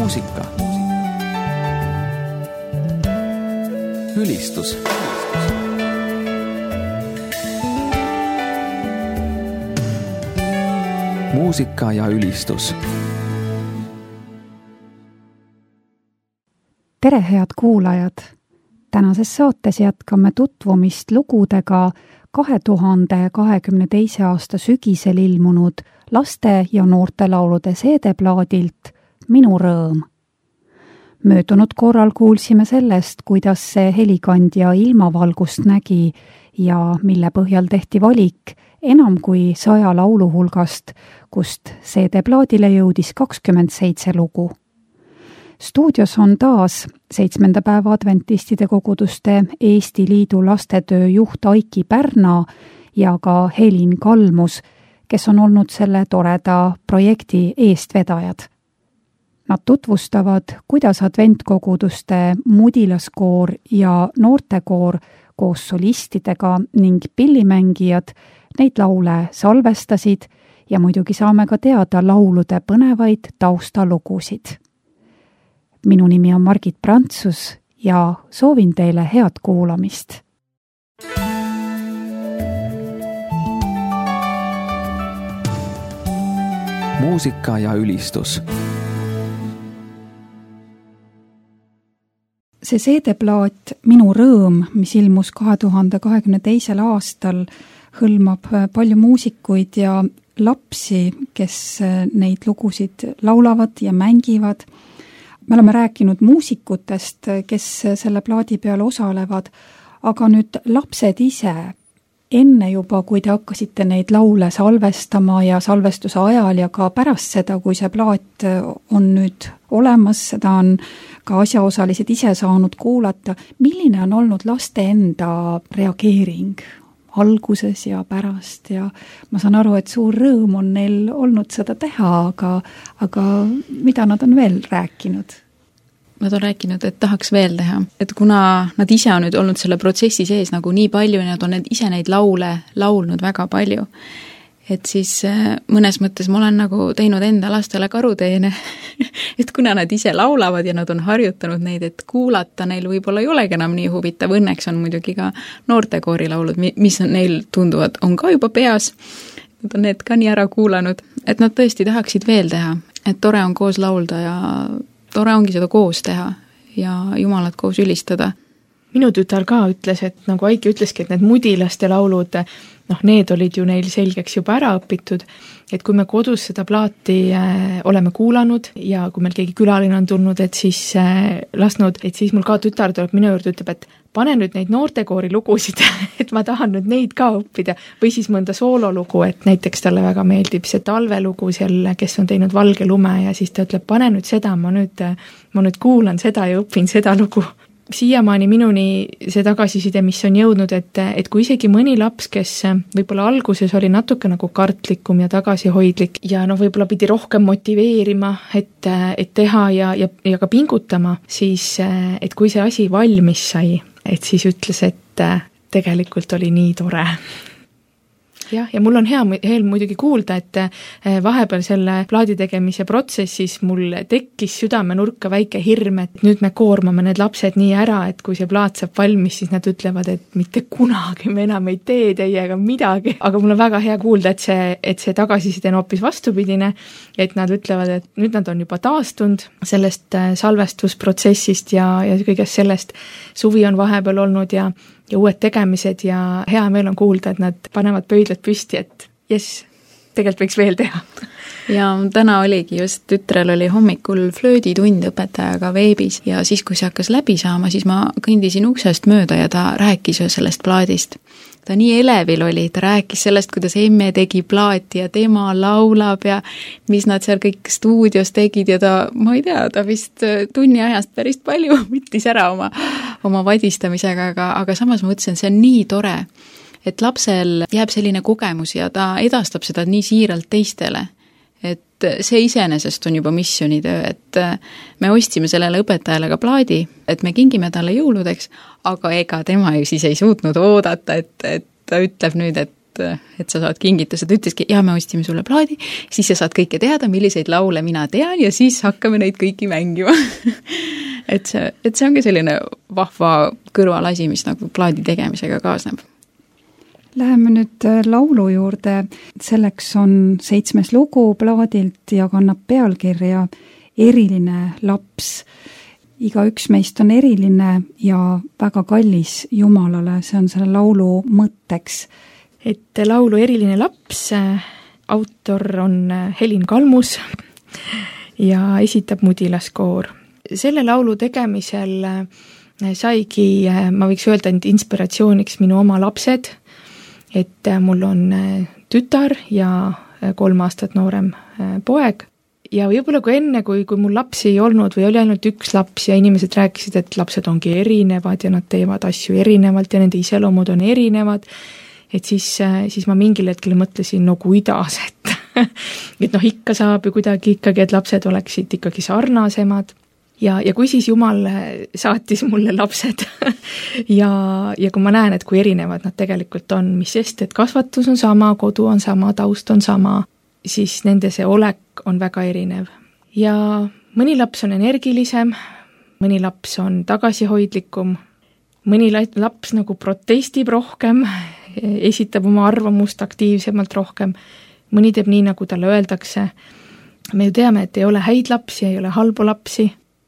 muusika. Ülistus. Muusika ja ülistus. Tere, head kuulajad! Tänases saates jätkame tutvumist lugudega 2022. aasta sügisel ilmunud laste- ja noortelaulude CD-plaadilt Minu rõõm. Möödunud korral kuulsime sellest, kuidas see helikandja ilmavalgust nägi ja mille põhjal tehti valik enam kui 100 laulu hulgast, kust CD-plaadile jõudis 27 lugu. Stuudios on taas 7. päeva adventistide koguduste Eesti Liidu lastetöö juht Aiki Pärna ja ka Helin Kalmus, kes on olnud selle toreda projekti eestvedajad. Nad tutvustavad, kuidas adventkoguduste mudilaskoor ja noortekoor koos solistidega ning pillimängijad neid laule salvestasid ja muidugi saame ka teada laulude põnevaid taustalugusid. Minu nimi on Margit Prantsus ja soovin teile head kuulamist. Muusika ja ülistus. See CD-plaat Minu rõõm, mis ilmus 2022. aastal, hõlmab palju muusikuid ja lapsi, kes neid lugusid laulavad ja mängivad. Me oleme rääkinud muusikutest, kes selle plaadi peal osalevad, aga nüüd lapsed ise, enne juba, kui te hakkasite neid laule salvestama ja salvestuse ajal ja ka pärast seda, kui see plaat on nüüd olemas, seda on ka asjaosalised ise saanud kuulata, milline on olnud laste enda reageering alguses ja pärast ja ma saan aru, et suur rõõm on neil olnud seda teha, aga mida nad on veel rääkinud? Nad on rääkinud, et tahaks veel teha, et kuna nad ise on nüüd olnud selle protsessi sees nagu nii palju ja nad on ise neid laule laulnud väga palju, et siis mõnes mõttes ma olen nagu teinud enda lastele karuteene, et kuna nad ise laulavad ja nad on harjutanud neid, et kuulata neil võib-olla ei olegi enam nii huvitav, õnneks on muidugi ka noortekoori laulud, mis neil tunduvad, on ka juba peas, nad on need ka nii ära kuulanud, et nad tõesti tahaksid veel teha, et tore on koos laulda ja tore ongi seda koos teha ja Jumalat koos ülistada. Minu tütar ka ütles, et nagu Aiki ütleski, et need mudilaste laulud, need olid ju neil selgeks juba ära õpitud, et kui me kodus seda plaati oleme kuulanud ja kui meil keegi külaline on tulnud, et siis lasknud, et siis mul ka tütar tuleb minu juurde, ütleb, et pane nüüd neid noortekoori lugusid, et ma tahan nüüd neid ka õppida või siis mõnda soololugu, et näiteks talle väga meeldib see talvelugu seal, kes on teinud Valge lume ja siis ta ütleb, pane nüüd seda, ma nüüd kuulan seda ja õpin seda lugu. Siiamaani minuni see tagasiside, mis on jõudnud, et kui isegi mõni laps, kes võib-olla alguses oli natuke nagu kartlikum ja tagasihoidlik ja võib-olla pidi rohkem motiveerima, et teha ja ka pingutama, siis et kui see asi valmis sai, et siis ütles, et tegelikult oli nii tore. Ja mul on hea muidugi kuulda, et vahepeal selle plaadi tegemise protsessis mul tekkis südamenurka väike hirm, et nüüd me koormame need lapsed nii ära, et kui see plaat saab valmis, siis nad ütlevad, et mitte kunagi me enam ei tee teiega midagi. Aga mul on väga hea kuulda, et see tagasiside on hoopis vastupidine, et nad ütlevad, et nüüd nad on juba taastunud sellest salvestusprotsessist ja kõigest sellest. Suvi on vahepeal olnud ja uued tegemised ja hea meel on kuulda, et nad panevad pöidlad püsti, et jess, tegelikult võiks veel teha. Ja täna oligi just, tütrel oli hommikul flööditund õpetajaga veebis ja siis, kui see hakkas läbi saama, siis ma kõndisin uksest mööda ja ta rääkis sellest plaadist. Ta nii elevil oli, ta rääkis sellest, kuidas emme tegi plaati ja tema laulab ja mis nad seal kõik stuudios tegid ja ta, ma ei tea, ta vist tunni ajast päris palju võttis ära oma vadistamisega, aga samas ma mõtlesin, see on nii tore, et lapsel jääb selline kogemus ja ta edastab seda nii siiralt teistele, et see iseenesest on juba missioonitöö, et me ostsime sellele õpetajale ka plaadi, et me kingime talle jõuludeks, aga ega tema ju siis ei suutnud oodata, et ta ütleb nüüd, et et sa saad kingituse, ta ütleski, ja me ostime sulle plaadi, siis sa saad kõike teada, milliseid laule mina tean ja siis hakkame neid kõiki mängima. et see ongi selline vahva kõrvalasi, mis nagu plaadi tegemisega kaasneb. Läheme nüüd laulu juurde, selleks on 7. lugu plaadilt ja kannab pealkirja Eriline laps. Igaüks meist on eriline ja väga kallis Jumalale, see on selle laulu mõtteks. Et laulu Eriline laps, autor on Helin Kalmus ja esitab Mudilaskoor. Selle laulu tegemisel saigi, ma võiks öelda, inspiratsiooniks minu oma lapsed, et mul on tütar ja 3 aastat noorem poeg. Ja võib-olla kui enne, kui mul lapsi ei olnud või oli ainult üks laps ja inimesed rääkisid, et lapsed ongi erinevad ja nad teevad asju erinevalt ja nende iseloomud on erinevad, et siis ma mingil hetkel mõtlesin, no kuidas, et ikka saab ju kuidagi ikkagi, et lapsed oleksid ikkagi sarnasemad. Ja kui siis Jumal saatis mulle lapsed ja kui ma näen, et kui erinevad nad tegelikult on, mis sest, et kasvatus on sama, kodu on sama, taust on sama, siis nende see olek on väga erinev. Ja mõni laps on energilisem, mõni laps on tagasihoidlikum, mõni laps nagu protestib rohkem, esitab oma arvamust aktiivsemalt rohkem, mõni teeb nii, nagu talle öeldakse. Me ju teame, et ei ole häid lapsi, ei ole halbu lapsi,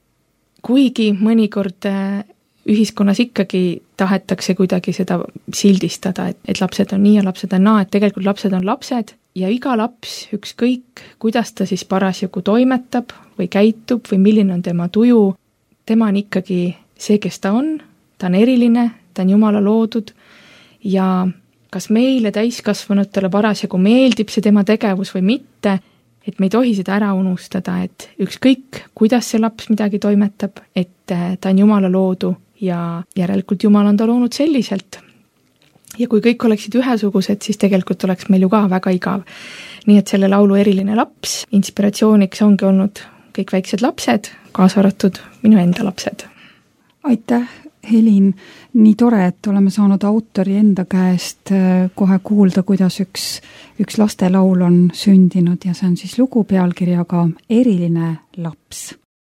kuigi mõnikord ühiskonnas ikkagi tahetakse kuidagi seda sildistada, et lapsed on nii ja lapsed on naa, et tegelikult lapsed on lapsed ja iga laps, ükskõik, kuidas ta siis parasjagu toimetab või käitub või milline on tema tuju, tema on ikkagi see, kes ta on eriline, ta on Jumala loodud ja kas meile täiskasvanutele parasjagu meeldib see tema tegevus või mitte, et me ei tohi seda ära unustada, et ükskõik, kuidas see laps midagi toimetab, et ta on Jumala loodu ja järelikult Jumal on ta loonud selliselt. Ja kui kõik oleksid ühesugused, siis tegelikult oleks meil ju ka väga igav. Nii et selle laulu Eriline laps inspiratsiooniks ongi olnud kõik väiksed lapsed, kaasa arvatud minu enda lapsed. Aitäh, Helin, nii tore, et oleme saanud autori enda käest kohe kuulda, kuidas üks lastelaul on sündinud ja see on siis lugu pealkirjaga Eriline laps.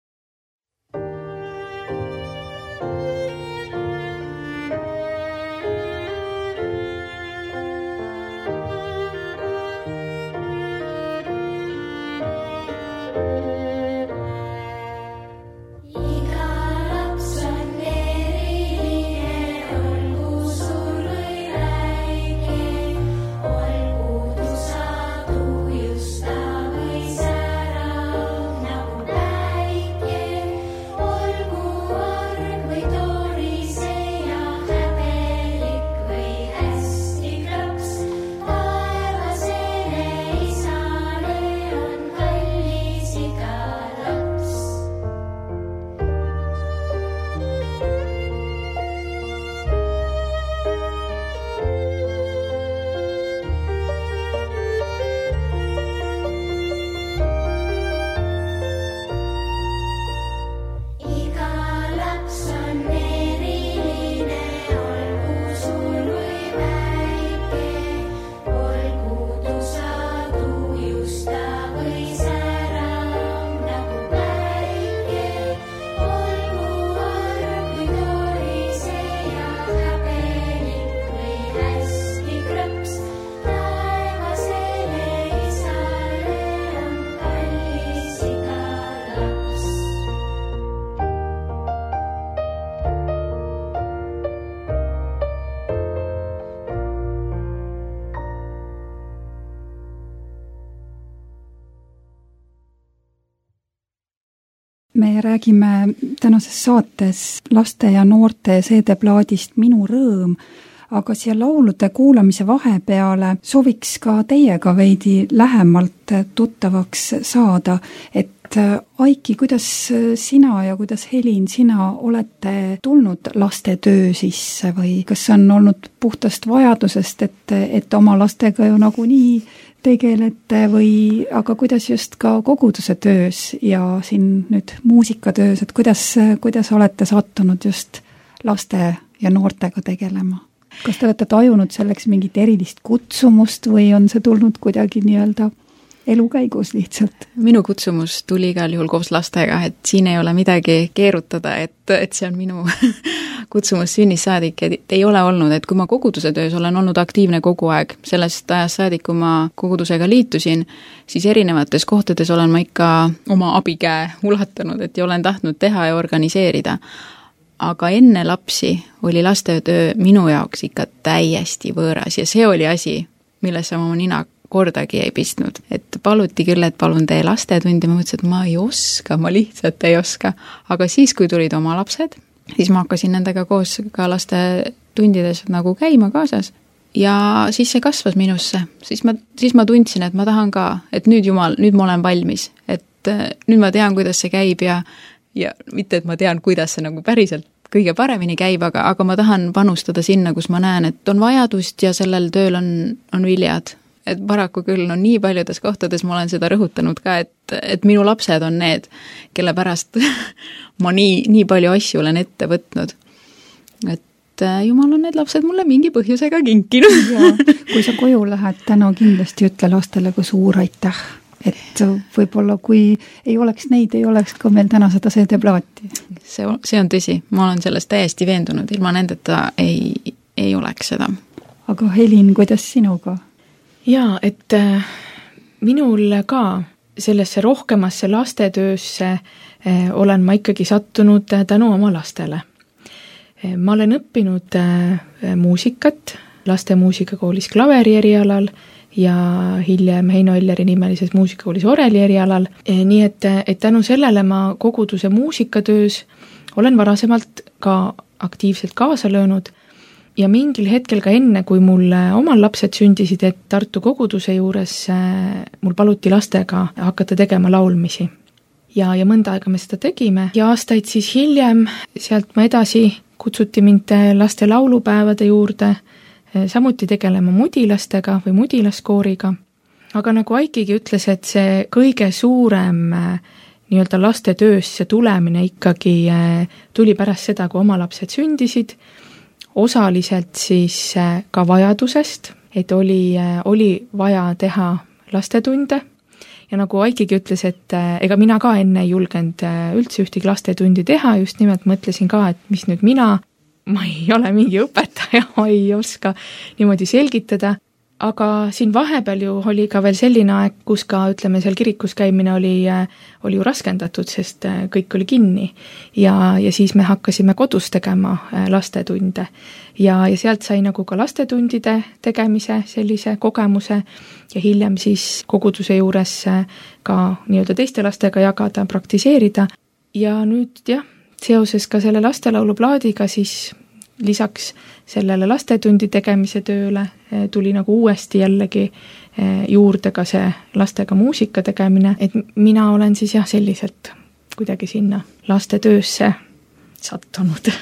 Me räägime tänases saates laste ja noorte CD-plaadist Minu rõõm, aga siia laulude kuulamise vahepeale sooviks ka teiega veidi lähemalt tuttavaks saada, et Aiki, kuidas sina ja kuidas Helin, sina olete tulnud lastetöö sisse või kas on olnud puhtast vajadusest, et oma lastega ju nagunii tegelete või aga kuidas just ka koguduse töös ja siin nüüd muusikatöös, et kuidas olete sattunud just laste ja noortega tegelema? Kas te olete tajunud selleks mingit erilist kutsumust või on see tulnud kuidagi nii-öelda elu käigus lihtsalt? Minu kutsumus tuli igal juhul koos lastega, et siin ei ole midagi keerutada, et see on minu kutsumus sünnist saadik, et ei ole olnud, et kui ma koguduse töös olen olnud aktiivne kogu aeg, sellest ajast saadik, kui ma kogudusega liitusin, siis erinevates kohtades olen ma ikka oma abikäe ulatanud, et ja olen tahtnud teha ja organiseerida. Aga enne lapsi oli lastetöö minu jaoks ikka täiesti võõras ja see oli asi, millesse ma nina kordagi ei pistnud. Et paluti küll, et palun tee lastetundi, ma mõtlesin, et ma ei oska, ma lihtsalt ei oska. Aga siis, kui tulid oma lapsed, siis ma hakkasin nendega koos ka lastetundides nagu käima kaasas. Ja siis see kasvas minusse. Siis ma tundsin, et ma tahan ka, et nüüd ma olen valmis. Et nüüd ma tean, kuidas see käib ja mitte, et ma tean, kuidas see nagu päriselt kõige paremini käib, aga ma tahan panustada sinna, kus ma näen, et on vajadust ja sellel tööl on viljad. Et paraku küll on nii paljudes kohtades, ma olen seda rõhutanud ka, et minu lapsed on need, kelle pärast ma nii palju asju olen ette võtnud. Et jumal on need lapsed mulle mingi põhjusega kinkinud. Ja, kui sa koju lähed, täna kindlasti ütle lastele, kui suur aitäh. Et võib-olla kui ei oleks neid, ei oleks ka meil täna seda CD-plaati. See on tõsi, ma olen sellest täiesti veendunud, ilma nendeta ei oleks seda. Aga Helin, kuidas sinuga? Jaa, et minul ka sellesse rohkemasse lastetöösse olen ma ikkagi sattunud tänu oma lastele. Ma olen õppinud muusikat laste muusikakoolis klaveri erialal ja hiljem Heino Elleri nimelises muusikakoolis oreli erialal. Nii et tänu sellele ma koguduse muusikatöös olen varasemalt ka aktiivselt kaasa löönud ja mingil hetkel ka enne, kui mul omal lapsed sündisid, et Tartu koguduse juures mul paluti lastega hakata tegema laulmisi. Ja mõnda aega me seda tegime ja aastaid siis hiljem sealt ma edasi kutsuti mind laste laulupäevade juurde, samuti tegelema mudilastega või mudilaskooriga. Aga nagu Aikigi ütles, et see kõige suurem nii-öelda laste töösse tulemine ikkagi tuli pärast seda, kui oma lapsed sündisid, osaliselt siis ka vajadusest, et oli vaja teha lastetunde. Ja nagu Aikigi ütles, et ega mina ka enne ei julgenud üldse ühtegi lastetundi teha, just nimelt mõtlesin ka, et mis nüüd ma ei ole mingi õpetaja, ma ei oska niimoodi selgitada, aga siin vahepeal ju oli ka veel selline aeg, kus ka, ütleme, seal kirikus käimine oli ju raskendatud, sest kõik oli kinni ja siis me hakkasime kodus tegema lastetunde ja sealt sai nagu ka lastetundide tegemise sellise kogemuse ja hiljem siis koguduse juures ka nii-öelda teiste lastega jagada, praktiseerida ja nüüd jah, seoses ka selle lastelauluplaadiga siis lisaks sellele lastetundi tegemise tööle tuli nagu uuesti jällegi juurde ka see lastega muusika tegemine, et mina olen siis jah selliselt kuidagi sinna lastetöösse sattunud.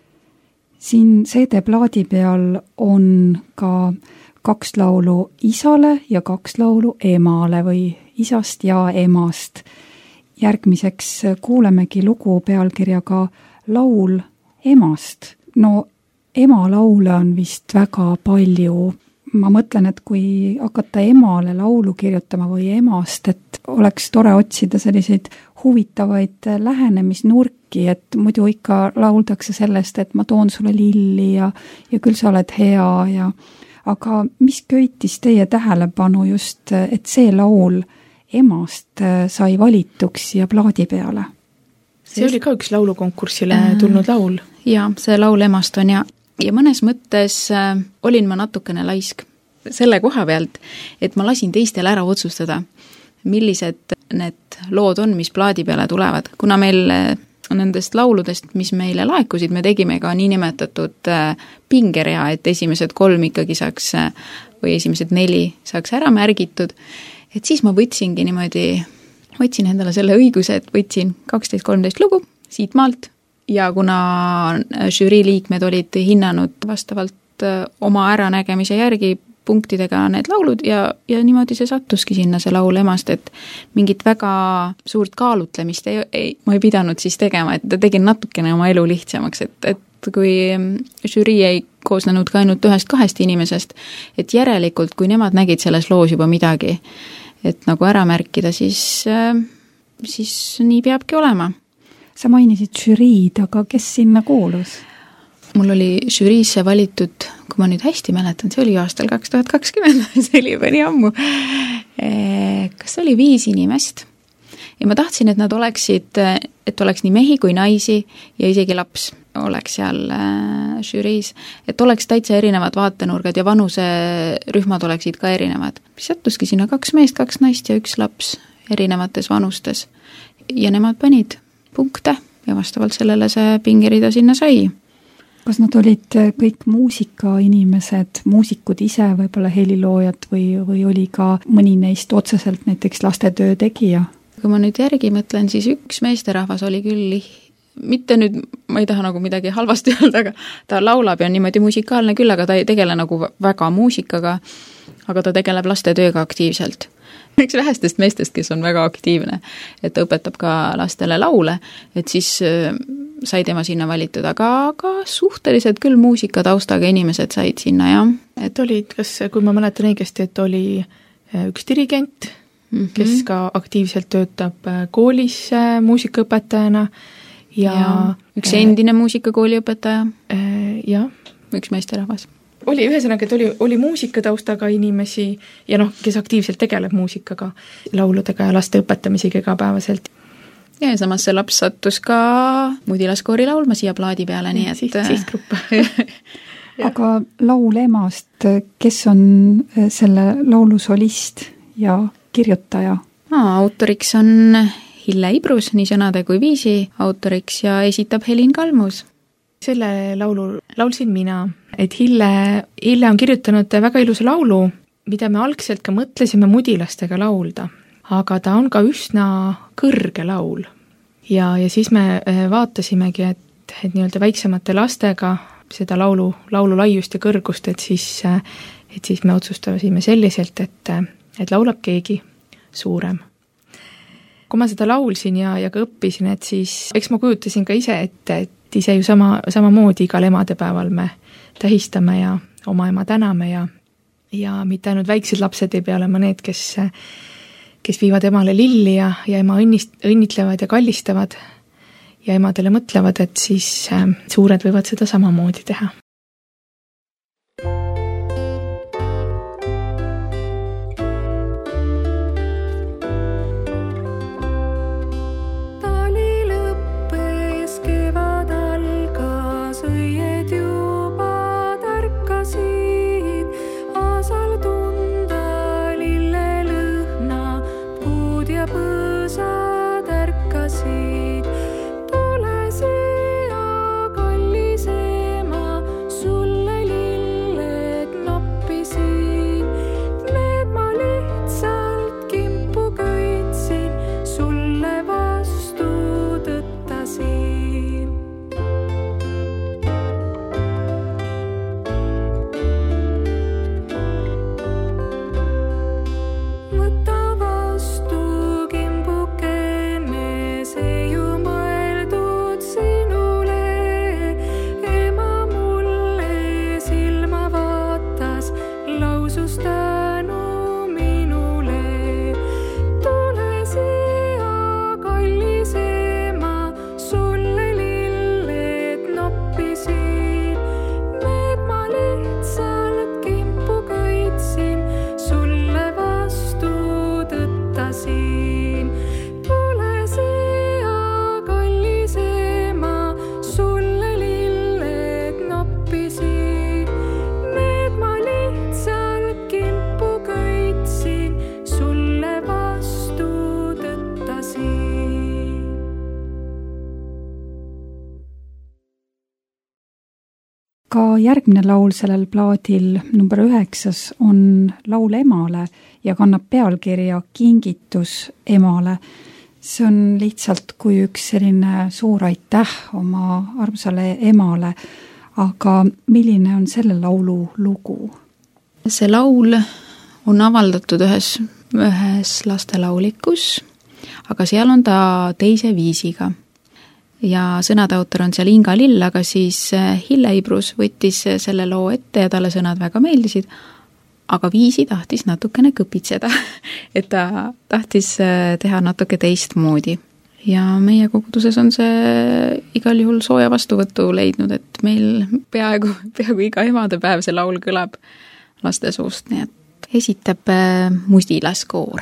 Siin CD-plaadi peal on ka 2 laulu isale ja 2 laulu emale või isast ja emast. Järgmiseks kuulemegi lugu pealkirjaga Laul emast. No ema laule on vist väga palju. Ma mõtlen, et kui hakata emale laulu kirjutama või emast, et oleks tore otsida selliseid huvitavaid lähenemisnurki, et muidu ikka lauldakse sellest, et ma toon sulle lilli ja küll sa oled hea. Aga mis köitis teie tähelepanu just, et see laul emast sai valituks ja plaadi peale? See oli ka üks laulukonkursile tulnud laul. Jaa, see laul emast on ja mõnes mõttes olin ma natukene laisk selle koha pealt, et ma lasin teistel ära otsustada, millised need lood on, mis plaadi peale tulevad. Kuna meil nendest lauludest, mis meile laekusid, me tegime ka niinimetatud pingerea, et esimesed 3 ikkagi saaks või esimesed 4 saaks ära märgitud. Et siis ma võtsin endale selle õiguse, et võtsin 12-13 lugu siit maalt ja kuna žürii liikmed olid hinnanud vastavalt oma äranägemise järgi punktidega need laulud ja niimoodi see sattuski sinna see laul emast, et mingit väga suurt kaalutlemist ma ei pidanud siis tegema, et tegin natukene oma elu lihtsamaks, et kui žürii ei koosnenud ka ainult 1-2 inimesest, et järelikult, kui nemad nägid selles loos juba midagi, et nagu ära märkida, siis nii peabki olema. Sa mainisid žüriid, aga kes sinna kuulus? Mul oli žüriisse valitud, kui ma nüüd hästi mäletan, see oli aastal 2020, see oli juba nii ammu. Kas oli 5 inimest? Ja ma tahtsin, et nad oleksid, et oleks nii mehi kui naisi ja isegi laps oleks seal žüriis, et oleks täitsa erinevad vaatenurgad ja vanuserühmad oleksid ka erinevad. Sattuski sinna 2 meest, 2 naist ja 1 laps erinevates vanustes. Ja nemad panid punkte ja vastavalt sellele see pingerida sinna sai. Kas nad olid kõik muusikainimesed, muusikud ise, võib-olla heliloojad või oli ka mõni neist otseselt näiteks lastetöö tegija? Kui ma nüüd järgi mõtlen, siis 1 meesterahvas oli küll, mitte nüüd, ma ei taha nagu midagi halvasti öelda, aga ta laulab ja niimoodi musikaalne küll, aga ta ei tegele nagu väga muusikaga, aga ta tegeleb lastetööga aktiivselt. Üks vähestest meestest, kes on väga aktiivne, et ta õpetab ka lastele laule, et siis sai tema sinna valitud, aga suhteliselt küll muusikataustaga inimesed said sinna, jah. Et olid, kui ma mäletan õigesti, et oli 1 dirigent, kes ka aktiivselt töötab koolis muusikaõpetajana ja 1 endine muusikakooli õpetaja ja 1 meesterahvas. Oli ühesõnaga, et oli muusikataustaga inimesi ja kes aktiivselt tegeleb muusikaga, lauludega ja laste õpetamisega igapäevaselt. Ja samas see laps sattus ka Mudilaskoori laulma siia plaadi peale, nii et sihtgrupp. Aga laul emast, kes on selle laulu solist ja kirjutaja? Autoriks on Hille Ibrus, nii sõnade kui viisi autoriks ja esitab Helin Kalmus. Selle laulu laulsin mina, et Hille on kirjutanud väga ilusa laulu, mida me algselt ka mõtlesime mudilastega laulda, aga ta on ka üsna kõrge laul. Ja siis me vaatasimegi, et nii-öelda väiksemate lastega seda laulu laiust ja kõrgust, et siis me otsustasime selliselt, et laulab keegi suurem. Kui ma seda laulsin ja ka õppisin, et siis eks ma kujutasin ka ise, et ise ju samamoodi igal emadepäeval me tähistame ja oma ema täname ja mitte ainult väiksed lapsed ei pea olema need, kes viivad emale lilli ja ema õnnitlevad ja kallistavad ja emadele mõtlevad, et siis suured võivad seda samamoodi teha. Ka järgmine laul sellel plaadil number 9 on laul emale ja kannab pealkirja Kingitus emale. See on lihtsalt kui üks selline suur aitäh oma armsale emale, aga milline on selle laulu lugu? See laul on avaldatud ühes lastelaulikus, aga seal on ta teise viisiga. ja sõnade autor on seal Inga Lill, aga siis Hille Ibrus võttis selle loo ette ja talle sõnad väga meeldisid, aga Viisi tahtis natukene kõpitseda, et ta tahtis teha natuke teistmoodi. Ja meie koguduses on see igal juhul sooja vastuvõttu leidnud, et meil peaaegu iga emadepäev see laul kõlab laste suust, nii et esitab Musilas koor.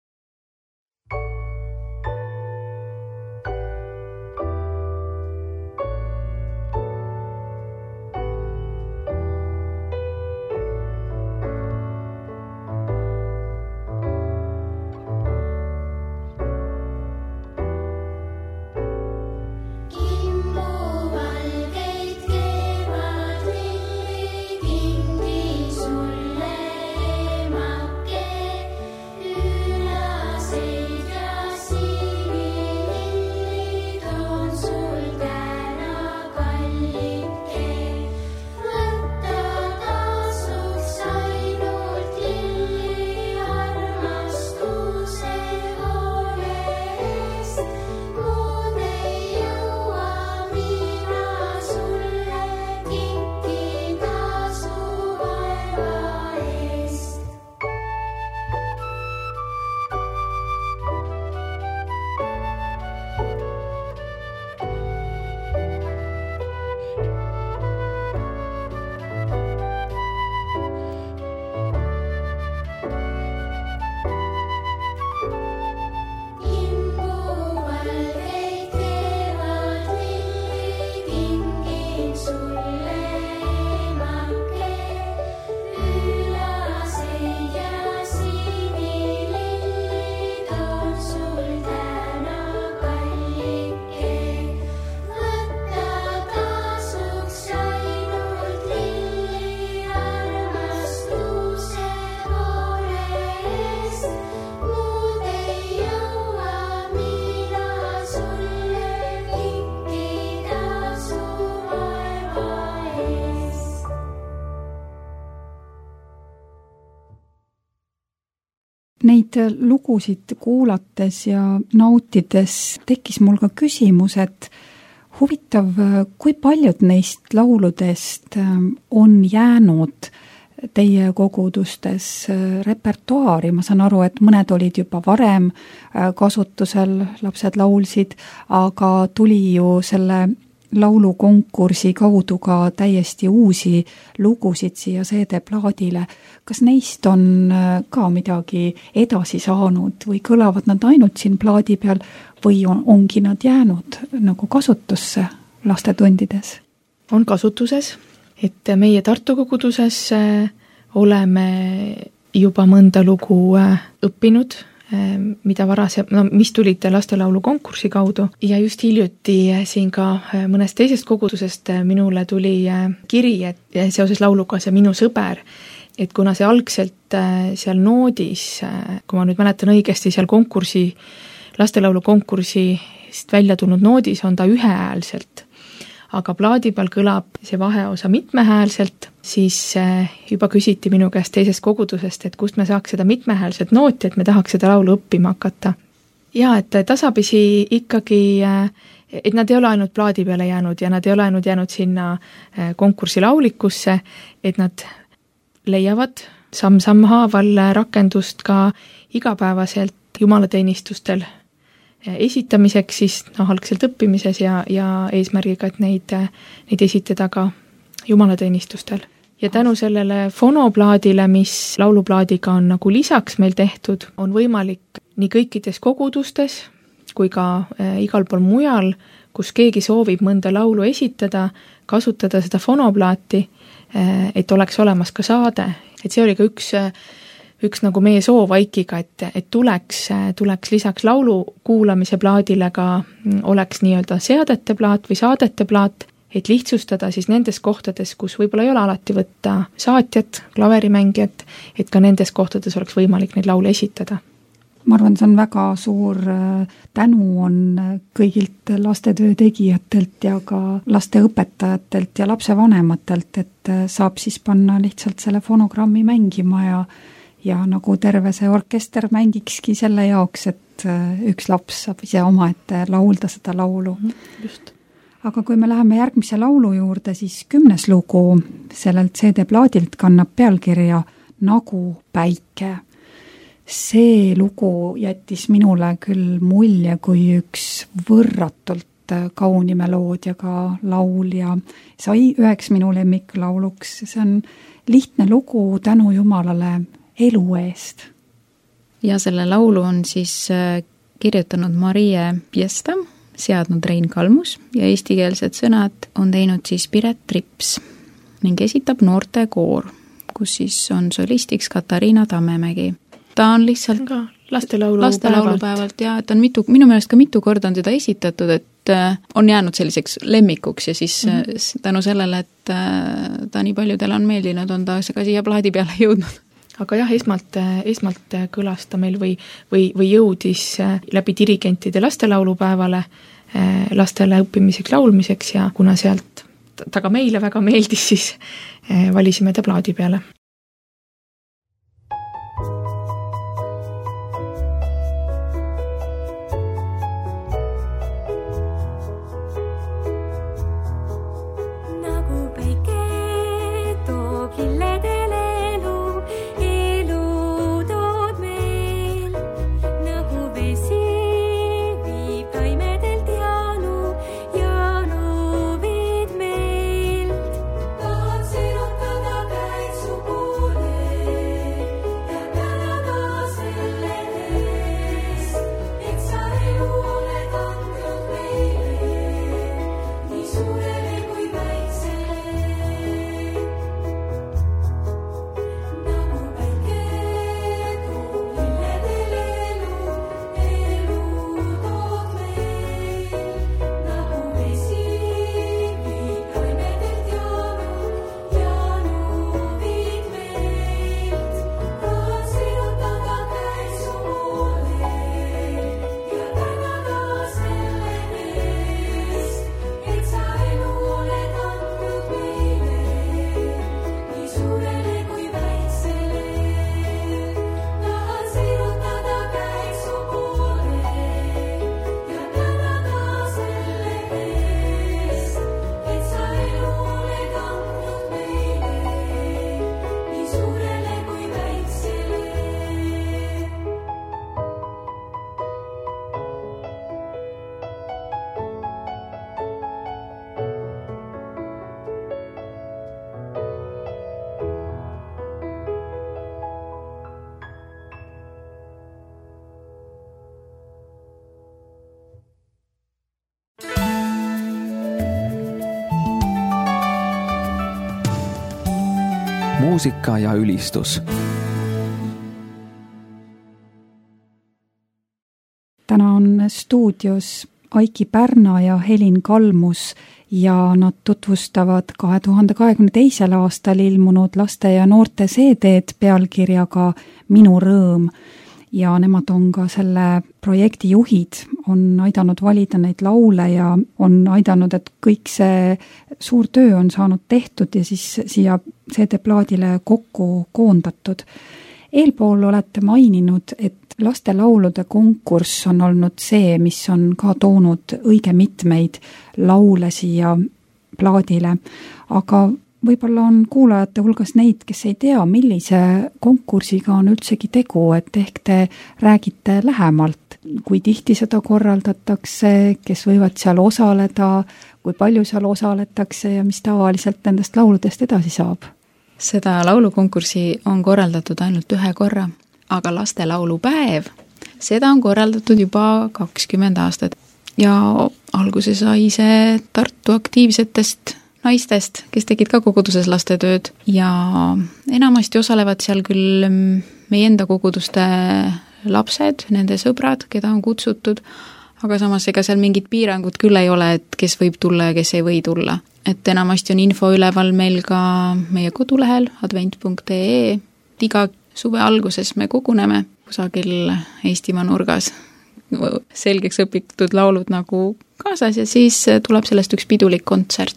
Neid lugusid kuulates ja nautides tekkis mul ka küsimus, et huvitav, kui paljud neist lauludest on jäänud teie kogudustes repertuaari? Ma saan aru, et mõned olid juba varem kasutusel, lapsed laulsid, aga tuli ju selle laulukonkursi kaudu ka täiesti uusi lugusid siia CD-plaadile. Kas neist on ka midagi edasi saanud või kõlavad nad ainult siin plaadi peal või ongi nad jäänud nagu kasutusse lastetundides? On kasutuses, et meie Tartu koguduses oleme juba mõnda lugu õppinud, mida mis tulid lastelaulu konkursi kaudu ja just hiljuti siin ka mõnest teisest kogudusest minule tuli kiri, et seoses lauluga See minu sõber, et kuna see algselt seal noodis, kui ma nüüd mäletan õigesti, seal lastelaulu konkursist välja tulnud noodis on ta ühehäälselt, aga plaadi peal kõlab see vaheosa mitmehäälselt, siis juba küsiti minu käest teisest kogudusest, et kust me saaks seda mitmehäälset nooti, et me tahaks seda laulu õppima hakata. Ja, et tasapisi ikkagi, et nad ei ole ainult plaadi peale jäänud ja nad ei ole ainult jäänud sinna konkursi laulikusse, et nad leiavad samm haaval rakendust ka igapäevaselt jumalateenistustel esitamiseks siis algselt õppimises ja eesmärgiga, et neid esitada ka jumalateenistustel. Ja tänu sellele fonoplaadile, mis lauluplaadiga on nagu lisaks meil tehtud, on võimalik nii kõikides kogudustes kui ka igal pool mujal, kus keegi soovib mõnda laulu esitada, kasutada seda fonoplaati, et oleks olemas ka saade. Et see oli ka üks nagu meie soov Aikiga, et tuleks lisaks laulu kuulamise plaadile ka oleks nii-öelda seadete plaat või saadete plaat, et lihtsustada siis nendes kohtades, kus võib-olla ei ole alati võtta saatjat, klaverimängijat, et ka nendes kohtades oleks võimalik neid laule esitada. Ma arvan, see on väga suur tänu on kõigilt lastetöö tegijatelt ja ka lasteõpetajatelt ja lapsevanematelt, et saab siis panna lihtsalt selle fonogrammi mängima ja nagu terve see orkester mängikski selle jaoks, et üks laps saab ise omaette laulda seda laulu. Just. Aga kui me läheme järgmise laulu juurde, siis 10. lugu sellelt CD-plaadilt kannab pealkirja Nagu päike. See lugu jättis minule küll mulje kui üks võrratult kauni meloodiaga laul ja sai üheks minu lemmiklauluks. See on lihtne lugu tänu Jumalale elu eest. Ja selle laulu on siis kirjutanud Marie Piesta, seadnud Rein Kalmus ja eestikeelsed sõnad on teinud siis Piret Trips ning esitab noortekoor, kus siis on solistiks Katariina Tammemägi. Ta on lihtsalt lastelaulupäevalt ja et on minu meelest ka mitu korda on teda esitatud, et on jäänud selliseks lemmikuks ja siis tänu sellele, et ta nii paljudele on meeldinud, on ta ka siia plaadi peale jõudnud. Aga jah, esmalt kõlas ta meil või jõudis läbi dirigentide lastelaulupäevale lastele õppimiseks, laulmiseks ja kuna sealt ta ka meile väga meeldis, siis valisime ta plaadi peale. Muusika ja ülistus. Täna on stuudios Aiki Pärna ja Helin Kalmus ja nad tutvustavad 2022. aastal ilmunud laste ja noorte CD-d pealkirjaga Minu rõõm. Ja nemad on ka selle projekti juhid, on aidanud valida neid laule ja on aidanud, et kõik see suur töö on saanud tehtud ja siis siia CD-plaadile kokku koondatud. Eelpool olete maininud, et lastelaulude konkurss on olnud see, mis on ka toonud õige mitmeid laule siia plaadile, aga võib-olla on kuulajate hulgas neid, kes ei tea, millise konkursiga on üldsegi tegu, et ehk te räägite lähemalt, kui tihti seda korraldatakse, kes võivad seal osaleda, kui palju seal osaletakse ja mis tavaliselt nendest lauludest edasi saab? Seda laulukonkursi on korraldatud ainult ühe korra, aga lastelaulupäev, seda on korraldatud juba 20 aastat ja alguse sai see Tartu aktiivsetest naistest, kes tegid ka koguduses lastetööd ja enamasti osalevad seal küll meie enda koguduste lapsed, nende sõbrad, keda on kutsutud, aga samas ega seal mingid piirangud küll ei ole, et kes võib tulla ja kes ei või tulla. Et enamasti on info üleval meil ka meie kodulehel advent.ee. Iga suve alguses me koguneme kusagil Eestimaa nurgas, selgeks õpitud laulud nagu kaasas ja siis tuleb sellest üks pidulik kontsert.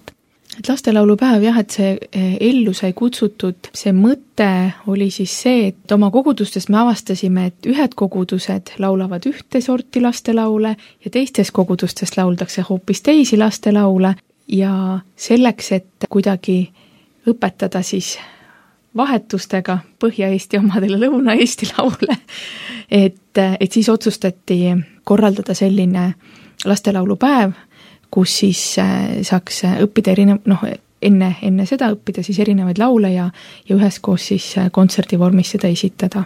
et lastelaulupäev jah, et see ellu sai kutsutud, see mõte oli siis see, et oma kogudustes me avastasime, et ühed kogudused laulavad ühte sorti lastelaule ja teistes kogudustes lauldakse hoopis teisi lastelaule ja selleks, et kuidagi õpetada siis vahetustega Põhja-Eesti omadele Lõuna-Eesti laule, et siis otsustati korraldada selline lastelaulupäev, kus siis saaks õppida enne seda õppida siis erinevaid laule ja üheskoos siis kontserdi vormis seda esitada.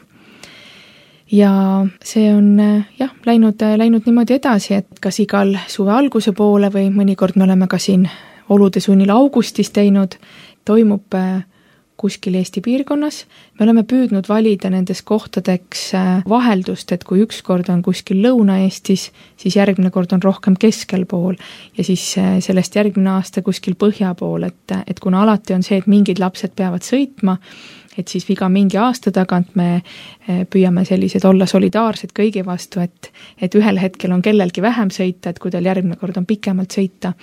Ja see on läinud niimoodi edasi, et kas igal suve alguse poole või mõnikord me oleme ka siin olude sunnil augustis teinud, toimub kuskil Eesti piirkonnas. Me oleme püüdnud valida nendes kohtadeks vaheldust, et kui üks kord on kuskil Lõuna-Eestis, siis järgmine kord on rohkem keskel pool ja siis sellest järgmine aasta kuskil põhja pool, et kuna alati on see, et mingid lapsed peavad sõitma, et siis iga mingi aasta tagant me püüame sellised olla solidaarsed kõigi vastu, et ühel hetkel on kellelgi vähem sõita, et kui tal järgmine kord on pikemalt sõita.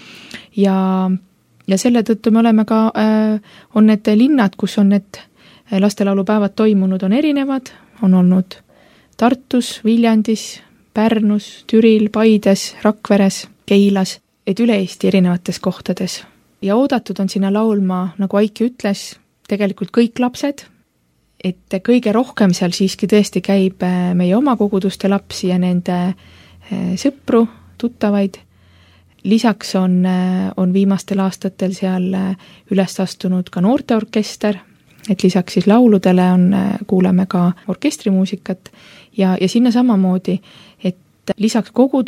Ja selle tõttu me oleme ka, on need linnad, kus on need lastelaulupäevad toimunud, on erinevad, on olnud Tartus, Viljandis, Pärnus, Türil, Paides, Rakveres, Keilas, et üle Eesti erinevates kohtades. Ja oodatud on sinna laulma, nagu Aiki ütles, tegelikult kõik lapsed, et kõige rohkem seal siiski tõesti käib meie oma koguduste lapsi ja nende sõpru, tuttavaid. Lisaks on viimastel aastatel seal üles astunud ka noorteorkester, et lisaks siis lauludele kuuleme ka orkestrimuusikat ja sinna samamoodi, et lisaks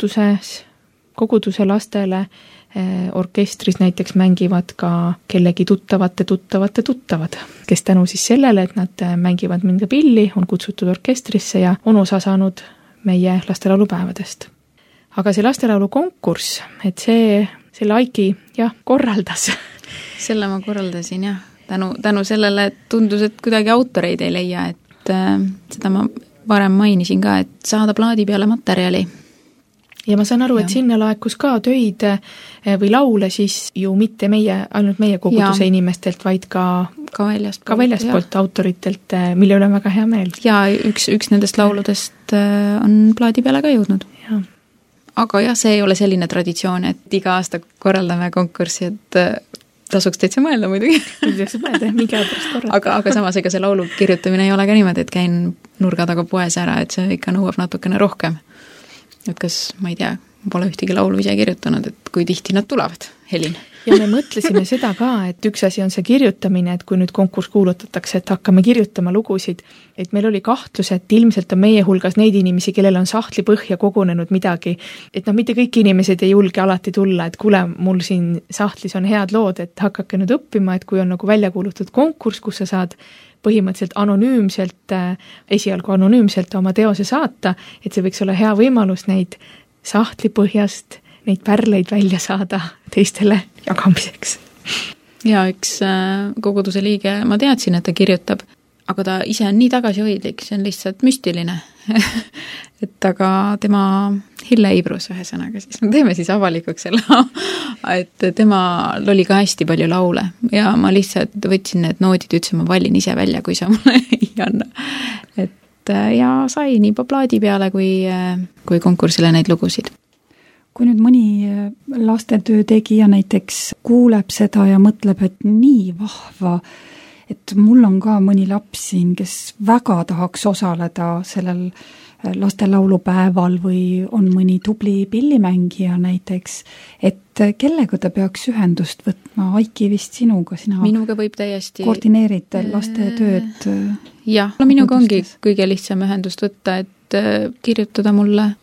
koguduse lastele orkestris näiteks mängivad ka kellegi tuttavad, kes tänu siis sellele, et nad mängivad mingi pilli, on kutsutud orkestrisse ja on osa saanud meie lastelaulupäevadest. Aga see lastelaulu konkurss, et selle Aiki korraldas. Selle ma korraldasin jah. Tänu sellele tundus, et kuidagi autoreid ei leia, et seda ma varem mainisin ka, et saada plaadi peale materjali. Ja ma saan aru, et sinna laekus ka töid või laule siis ju mitte ainult meie koguduse inimestelt, vaid ka väljastpoolt autoritelt, mille üle väga hea meel. Ja üks nendest lauludest on plaadi peale ka jõudnud. Jah. Aga jah, see ei ole selline traditsioon, et iga aasta korraldame konkurssi, et tasuks täitsa mõelda muidugi. aga samas ega see laulu kirjutamine ei ole ka niimoodi, et käin nurga taga poes ära, et see ikka nõuab natukene rohkem. Et kas, ma ei tea, pole ühtegi laulu ise kirjutanud, et kui tihti nad tulevad, Helin. Ja me mõtlesime seda ka, et üks asi on see kirjutamine, et kui nüüd konkurss kuulutatakse, et hakkame kirjutama lugusid, et meil oli kahtlus, et ilmselt on meie hulgas neid inimesi, kellel on sahtli põhja kogunenud midagi, et mitte kõik inimesed ei julge alati tulla, et kuule, mul siin sahtlis on head lood, et hakake nüüd õppima, et kui on nagu välja kuulutatud konkurss, kus sa saad põhimõtteliselt esialgu anonüümselt oma teose saata, et see võiks olla hea võimalus neid sahtli põhjast neid pärleid välja saada teistele jagamiseks. Ja üks koguduse liige, ma teadsin, et ta kirjutab, aga ta ise on nii tagasihoidlik, see on lihtsalt müstiline. Et aga tema Hille Ibrus ühesõnaga, siis me teeme siis avalikuks selle, et temal oli ka hästi palju laule ja ma lihtsalt võtsin need noodid, ütlesin, ma valin ise välja, kui sa mulle ei anna. Et ja sai nii plaadi peale kui konkursile neid lugusid. Kui nüüd mõni lastetöö tegija näiteks kuuleb seda ja mõtleb, et nii vahva, et mul on ka mõni laps siin, kes väga tahaks osaleda sellel lastelaulupäeval või on mõni tubli pillimängija näiteks, et kellega ta peaks ühendust võtma? Aiki vist sinuga, minuga võib täiesti koordineerid lastetööd? Jah, minuga ongi kõige lihtsam ühendust võtta, et kirjutada mulle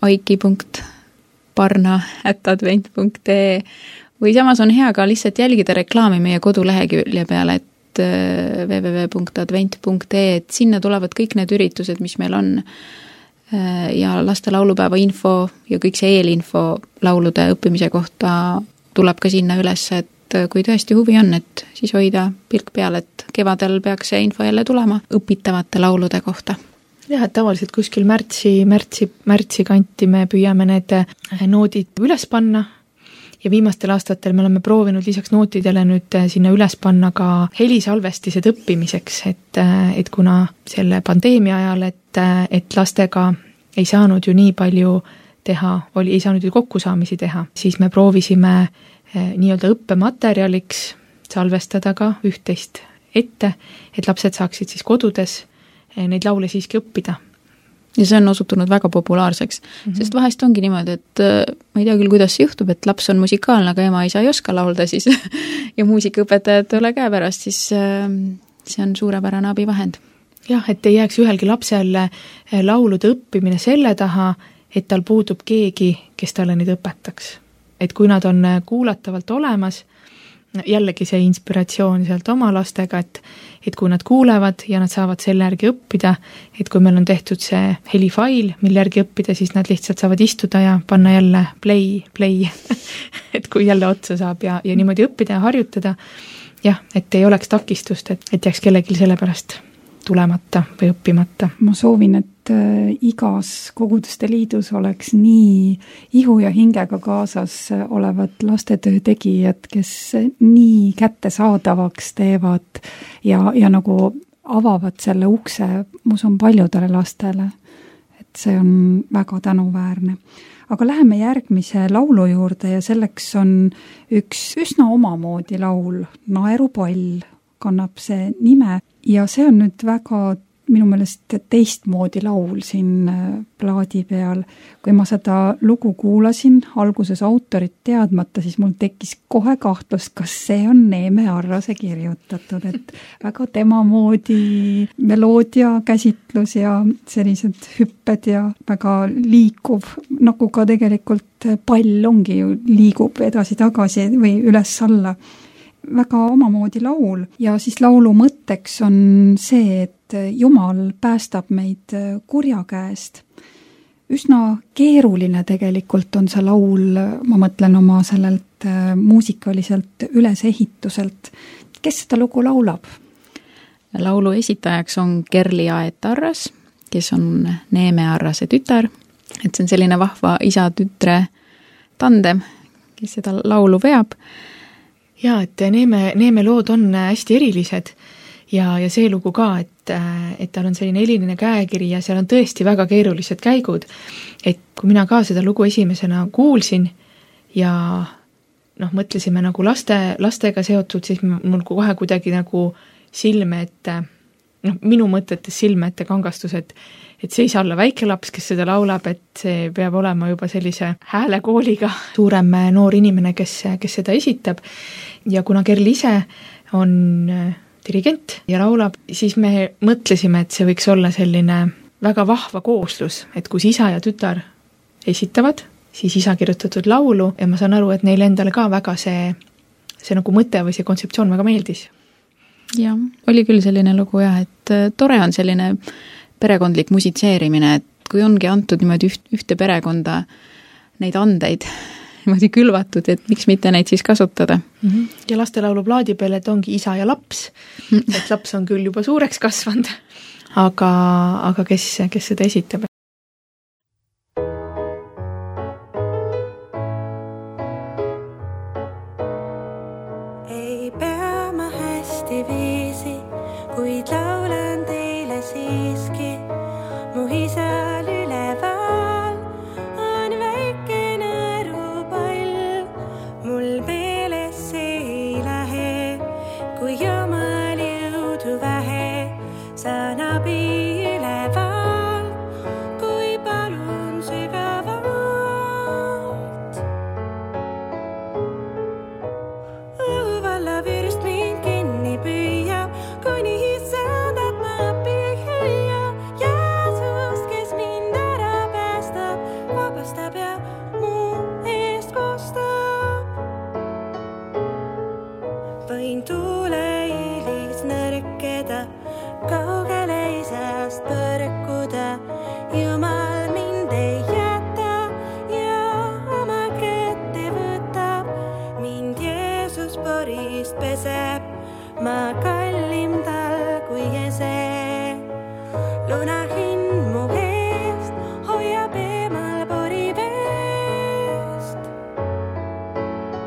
aiki.parna@advent.ee või samas on hea ka lihtsalt jälgida reklaami meie kodulehekülje peale, et www.advent.ee, et sinna tulevad kõik need üritused, mis meil on ja laste laulupäeva info ja kõik see eelinfo laulude õppimise kohta tuleb ka sinna üles, et kui tõesti huvi on, et siis hoida pilk peal, et kevadel peaks see info jälle tulema õpitavate laulude kohta. Jah, et tavaliselt kuskil märtsi kanti me püüame need noodid üles panna ja viimastel aastatel me oleme proovinud lisaks nootidele nüüd sinna üles panna ka helisalvestised õppimiseks, et kuna selle pandeemia ajal, et lastega ei saanud ju nii palju teha, ei saanud ju kokkusaamisi teha, siis me proovisime nii-öelda õppematerjaliks salvestada ka üht-teist ette, et lapsed saaksid siis kodudes neid laule siiski õppida. Ja see on osutunud väga populaarseks, sest vahest ongi niimoodi, et ma ei tea küll, kuidas see juhtub, et laps on musikaalne, aga ema ei oska laulda siis ja muusikaõpetajad ole käepärast, siis see on suurepärane abivahend. Jah, et ei jääks ühelgi lapsel laulude õppimine selle taha, et tal puudub keegi, kes talle neid õpetaks. Et kui nad on kuulatavalt olemas, jällegi see inspiratsioon sealt oma lastega, et kui nad kuulevad ja nad saavad selle järgi õppida, et kui meil on tehtud see helifail, mille järgi õppida, siis nad lihtsalt saavad istuda ja panna jälle play, et kui jälle otsa saab ja niimoodi õppida ja harjutada, jah, et ei oleks takistust, et jääks kellelgi selle pärast tulemata või õppimata. Ma soovin, et igas koguduste liidus oleks nii ihu ja hingega kaasas olevad lastetöö tegijad, kes nii kättesaadavaks teevad ja nagu avavad selle ukse, ma usun, paljudele lastele. Et see on väga tänuväärne. Aga läheme järgmise laulu juurde ja selleks on üks üsna omamoodi laul, Naerupall kannab see nime ja see on nüüd väga minu meelest teistmoodi laul siin plaadi peal. Kui ma seda lugu kuulasin, alguses autorit teadmata, siis mul tekkis kohe kahtlust, kas see on Neeme Arrase kirjutatud, et väga tema moodi meloodia käsitlus ja sellised hüpped ja väga liikuv, nagu ka tegelikult pall ongi ju, liigub edasi-tagasi või üles-alla. Väga omamoodi laul ja siis laulu mõtteks on see, et Jumal päästab meid kurja käest. Üsna keeruline tegelikult on see laul, ma mõtlen oma sellelt muusikaliselt ülesehituselt. Kes seda lugu laulab? Laulu esitajaks on Kerli Aet Arras, kes on Neeme Arrase tütar. Et see on selline vahva isa-tütre tandem, kes seda laulu veab. Ja, et Neeme lood on hästi erilised ja see lugu ka, et tal on selline heliline käekiri ja seal on tõesti väga keerulised käigud. Et kui mina ka seda lugu esimesena kuulsin ja mõtlesime nagu lastega seotud, siis mul kohe kuidagi nagu silme ette, minu mõtetes silme ette kangastus, et see ei saa olla väike laps, kes seda laulab, et see peab olema juba sellise häälekooliga suurem noor inimene, kes seda esitab. Ja kuna Kerli ise on dirigent ja laulab, siis me mõtlesime, et see võiks olla selline väga vahva kooslus, et kus isa ja tütar esitavad, siis isa kirjutatud laulu ja ma saan aru, et neile endale ka väga see nagu mõte või see kontseptsioon väga meeldis. Ja, oli küll selline lugu jah, et tore on selline perekondlik musitseerimine, et kui ongi antud niimoodi ühte perekonda neid andeid niimoodi külvatud, et miks mitte neid siis kasutada. Ja lastelaulu plaadi peal, et ongi isa ja laps, et laps on küll juba suureks kasvanud, aga kes seda esitab. Ei pea ma hästi viisi, kuid laulan teile siiski. Mu isal üleval on väike naerupall. Mul meeles ei lähe, kui Jumal jõudu vähe. Saan abi üleval, kui palun sügavalt. Õuvalla vürst mind kinni püüab, kuni issandat ma appi hüüa. Jeesus, kes mind ära päästab, vabastab ja mu eest kostab. Võin tuuleilis nõrkeda, kaugele isast põrkuda. Jumal mind ei jäta ja oma kätte võtab. Mind Jeesus porist peseb, ma kallim tal kui ese. Lunahind mu eest hoiab eemal pori veest.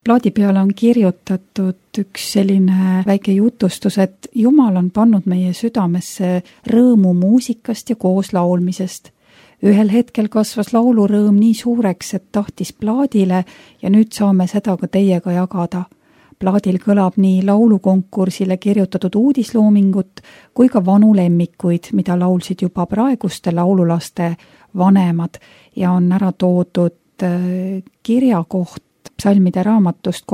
plaadi peale on kirjutatud üks selline väike jutustus, et Jumal on pannud meie südamesse rõõmu muusikast ja koos laulmisest. Ühel hetkel kasvas laulurõõm nii suureks, et tahtis plaadile ja nüüd saame seda ka teiega jagada. Plaadil kõlab nii laulukonkursile kirjutatud uudisloomingut kui ka vanu lemmikuid, mida laulsid juba praeguste laululaste vanemad ja on ära toodud kirjakoht psalmide raamatust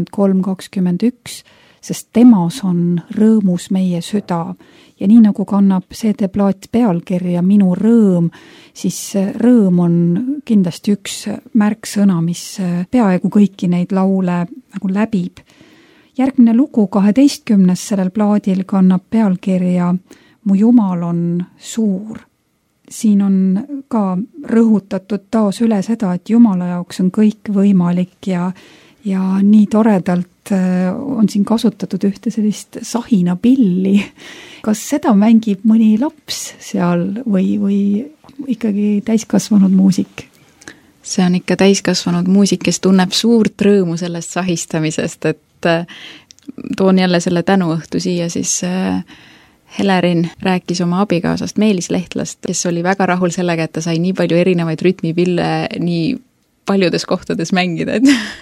33:21, sest temas on rõõmus meie süda. Ja nii nagu kannab CD-plaat pealkirja Minu rõõm, siis rõõm on kindlasti üks märksõna, mis peaaegu kõiki neid laule nagu läbib. Järgmine lugu, 12. sellel plaadil kannab pealkirja Mu Jumal on suur. Siin on ka rõhutatud taas üle seda, et Jumala jaoks on kõik võimalik ja nii toredalt on siin kasutatud ühte sellist sahinapilli. Kas seda mängib mõni laps seal või ikkagi täiskasvanud muusik? See on ikka täiskasvanud muusik, kes tunneb suurt rõõmu sellest sahistamisest, et toon jälle selle tänuõhtu siia, siis Helerin rääkis oma abikaasast Meelis Lehtlast, kes oli väga rahul sellega, et ta sai nii palju erinevaid rütmipille nii paljudes kohtades mängida,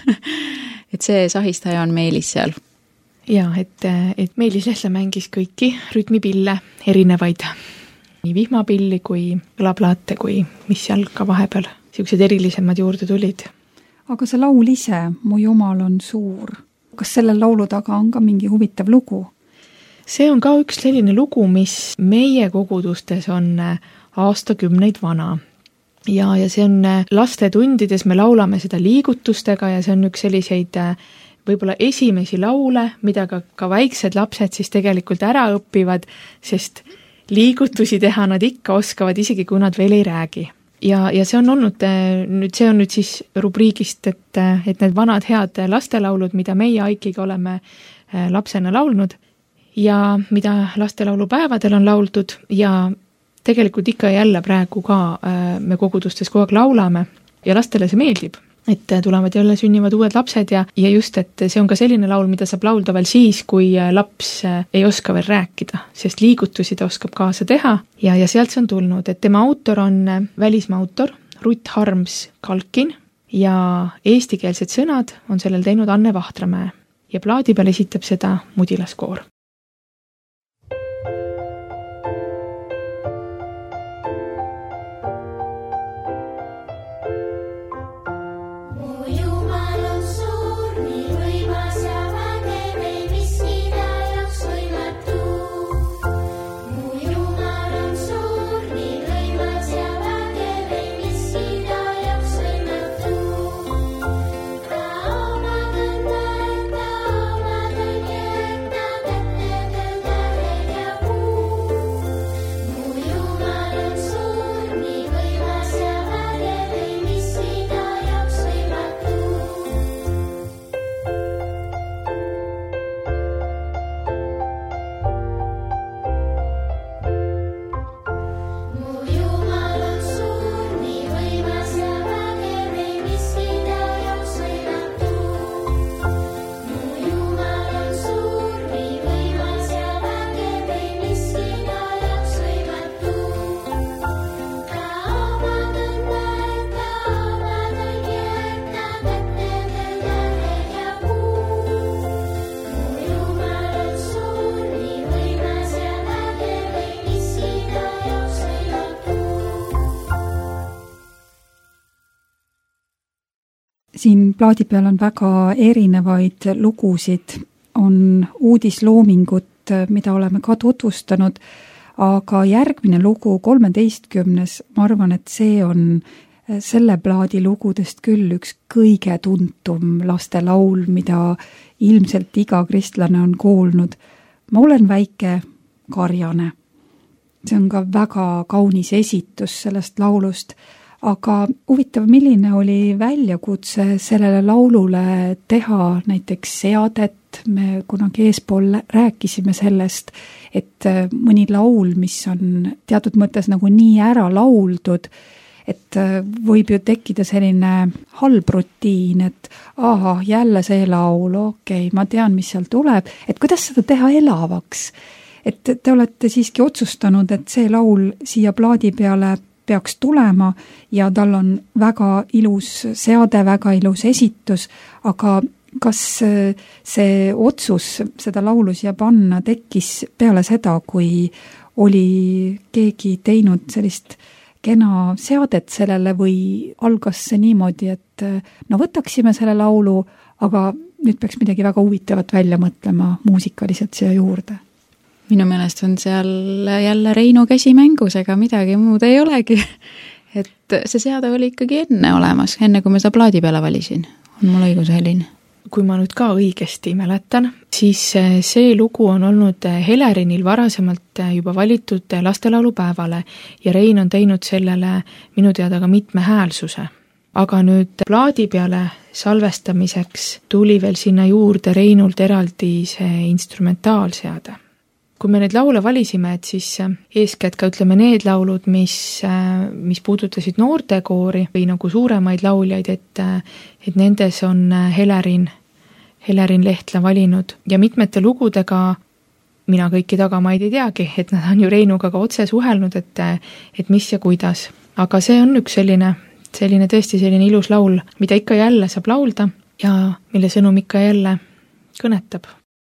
et see sahistaja on Meelis seal. Jaa, et Meelis Lehtla mängis kõiki rütmipille, erinevaid, nii vihmapilli kui kõlaplaate, kui mis seal ka vahepeal siuksed erilisemad juurde tulid. Aga see laul ise, Mu Jumal on suur, kas selle laulu taga on ka mingi huvitav lugu? See on ka üks selline lugu, mis meie kogudustes on aastakümneid vana. Ja see on lastetundides, me laulame seda liigutustega ja see on üks selliseid võib-olla esimesi laule, mida ka väiksed lapsed siis tegelikult ära õpivad, sest liigutusi teha nad ikka oskavad, isegi kui nad veel ei räägi. Ja see on olnud, see on nüüd siis rubriigist, et need vanad head lastelaulud, mida meie Aikiga oleme lapsena laulnud, ja mida lastelaulupäevadel on lauldud ja tegelikult ikka jälle praegu ka me kogudustes kogu aeg laulame ja lastele see meeldib, et tulevad jälle sünnivad uued lapsed ja just, et see on ka selline laul, mida saab laulda veel siis, kui laps ei oska veel rääkida, sest liigutusi ta oskab kaasa teha ja sealt see on tulnud, et tema autor on välismaa autor Rutt Harms Kalkin ja eestikeelsed sõnad on sellel teinud Anne Vahtramäe ja plaadi peal esitab seda Mudilaskoor. Siin plaadi peal on väga erinevaid lugusid, on uudisloomingut, mida oleme ka tutvustanud, aga järgmine lugu, 13. ma arvan, et see on selle plaadi lugudest küll üks kõige tuntum lastelaul, mida ilmselt iga kristlane on kuulnud. Ma olen väike karjane. See on ka väga kaunis esitus sellest laulust. Aga huvitav, milline oli väljakutse sellele laulule teha näiteks seadet, me kunagi eespool rääkisime sellest, et mõni laul, mis on teatud mõttes nagu nii ära lauldud, et võib ju tekkida selline halb rutiin, et jälle see laul, okei, ma tean, mis seal tuleb, et kuidas seda teha elavaks? Et te olete siiski otsustanud, et see laul siia plaadi peale peaks tulema ja tal on väga ilus seade, väga ilus esitus, aga kas see otsus seda laulu siia panna tekkis peale seda, kui oli keegi teinud sellist kena seadet sellele või algas see niimoodi, et no võtaksime selle laulu, aga nüüd peaks midagi väga huvitavat välja mõtlema muusikaliselt siia juurde? Minu meelest on seal jälle Reinu käsi mängus, ega midagi muud ei olegi. Et see seade oli ikkagi enne olemas, enne kui ma seda plaadi peale valisin. On mul õigus, Helin? Kui ma nüüd ka õigesti mäletan, siis see lugu on olnud Helerinil varasemalt juba valitud lastelaulupäevale ja Rein on teinud sellele minu teada ka mitme häälsuse. Aga nüüd plaadi peale salvestamiseks tuli veel sinna juurde Reinult eraldi see instrumentaalseade. Kui me neid laule valisime, et siis eeskätt ka ütleme need laulud, mis puudutasid noortekoori või nagu suuremaid lauljaid, et nendes on Helerin Lehtla valinud ja mitmete lugudega mina kõiki tagamaid ei teagi, et nad on ju Reinuga ka otse suhelnud, et mis ja kuidas. Aga see on üks selline tõesti selline ilus laul, mida ikka jälle saab laulda ja mille sõnum ikka jälle kõnetab.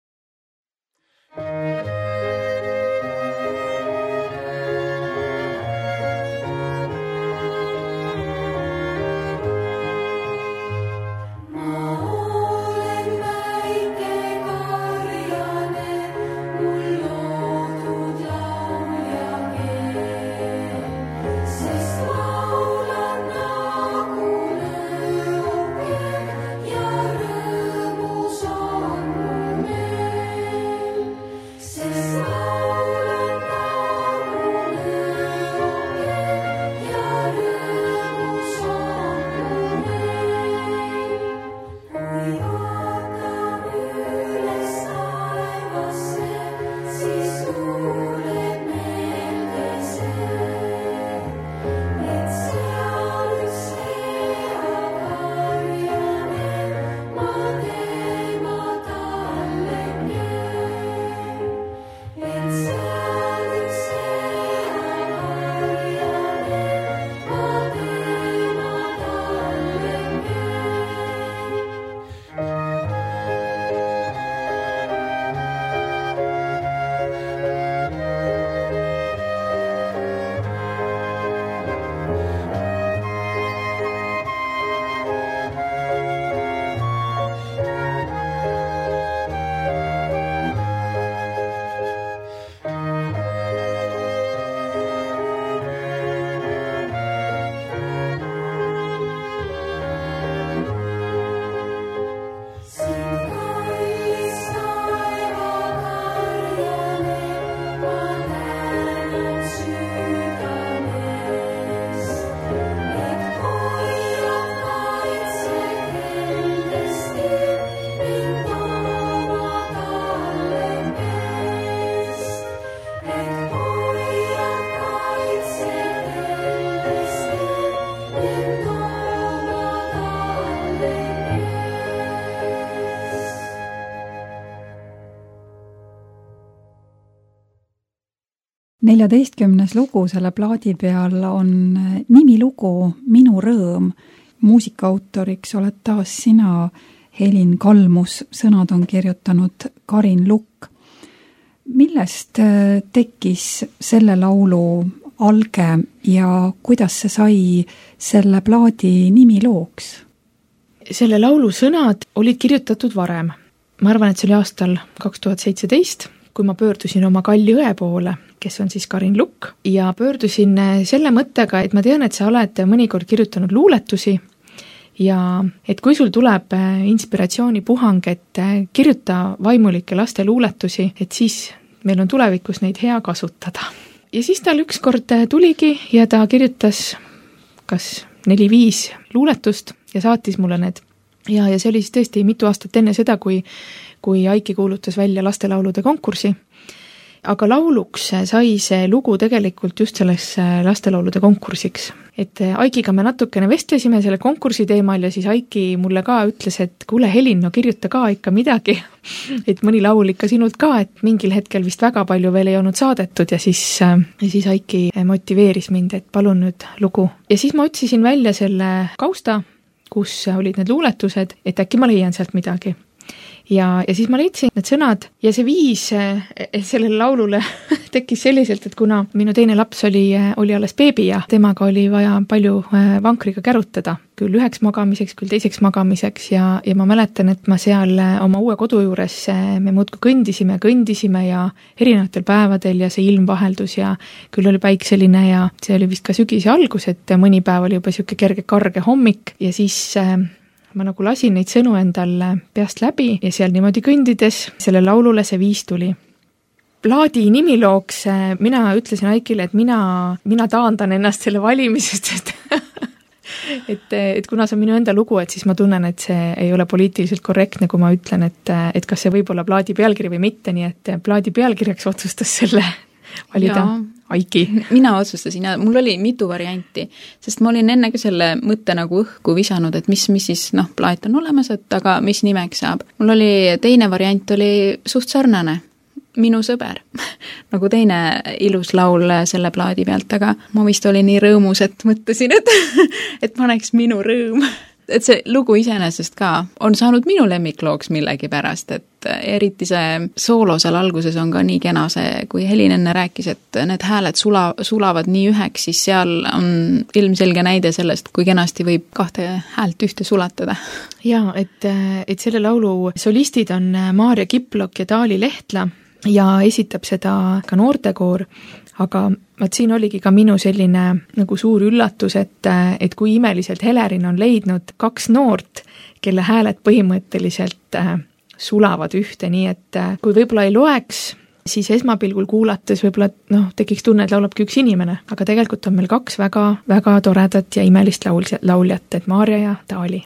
Neljateistkümnes lugu selle plaadi peal on nimilugu Minu rõõm. Muusikaautoriks oled taas sina, Helin Kalmus, sõnad on kirjutanud Karin Lukk. Millest tekkis selle laulu alge ja kuidas see sai selle plaadi nimilooks? Selle laulu sõnad olid kirjutatud varem. Ma arvan, et see oli aastal 2017, kui ma pöördusin oma kalli õe poole, kes on siis Karin Lukk, ja pöördusin selle mõttega, et ma tean, et sa oled mõnikord kirjutanud luuletusi ja et kui sul tuleb inspiratsioonipuhang, et kirjuta vaimulikke laste luuletusi, et siis meil on tulevikus neid hea kasutada. Ja siis tal ükskord tuligi ja ta kirjutas kas 4-5 luuletust ja saatis mulle need. Ja see oli siis tõesti mitu aastat enne seda, kui Aiki kuulutas välja lastelaulude konkursi. aga lauluks sai see lugu tegelikult just selleks lastelaulude konkursiks. Et Aikiga me natukene vestlesime selle konkursi teemal ja siis Aiki mulle ka ütles, et kuule Helin, no kirjuta ka ikka midagi, et mõni laul ikka sinult ka, et mingil hetkel vist väga palju veel ei olnud saadetud ja siis Aiki motiveeris mind, et palun nüüd lugu. Ja siis ma otsisin välja selle kausta, kus olid need luuletused, et äkki ma leian sealt midagi. Ja siis ma leidsin need sõnad ja see viis sellele laulule tekkis selliselt, et kuna minu teine laps oli alles beebi ja temaga oli vaja palju vankriga kärutada, küll üheks magamiseks, küll teiseks magamiseks ja ma mäletan, et ma seal oma uue kodu juures me muudkui kõndisime ja erinevatel päevadel ja see ilm vaheldus ja küll oli päikseline ja see oli vist ka sügise algus, et mõni päev oli juba siuke kerge karge hommik ja siis ma nagu lasin neid sõnu endal peast läbi ja seal niimoodi kõndides selle laulule see viis tuli. Plaadi nimilooks mina ütlesin Aikile, et mina taandan ennast selle valimisest, et kuna see on minu enda lugu, et siis ma tunnen, et see ei ole poliitiliselt korrektne, kui ma ütlen, et kas see võib olla plaadi pealkiri või mitte, nii et plaadi pealkirjaks otsustas selle valida Aiki. Mina otsustasin ja mul oli mitu varianti, sest ma olin enne ka selle mõtte nagu õhku visanud, et mis siis, plaat on olemas, et aga mis nimeks saab. Mul oli teine variant oli suht sarnane, Minu sõber, nagu teine ilus laul selle plaadi pealt, aga ma vist olin nii rõõmus, et mõtlesin, et paneks Minu rõõm. Et see lugu iseenesest ka on saanud minu lemmiklooks millegi pärast, et eriti see soolo seal alguses on ka nii kena see, kui Helin enne rääkis, et need hääled sulavad nii üheks, siis seal on ilmselge näide sellest, kui kenasti võib kahte häält ühte sulatada. Jaa, et selle laulu solistid on Maarja Kiplok ja Taali Lehtla ja esitab seda ka noortekoor, aga siin oligi ka minu selline nagu suur üllatus, et kui imeliselt Helerin on leidnud 2 noort, kelle hääled põhimõtteliselt sulavad ühte, nii et kui võib-olla ei loeks, siis esmapilgul kuulates võib-olla tekiks tunne, et laulabki üks inimene, aga tegelikult on meil 2 väga, väga toredat ja imelist lauljat, et Maarja ja Taali.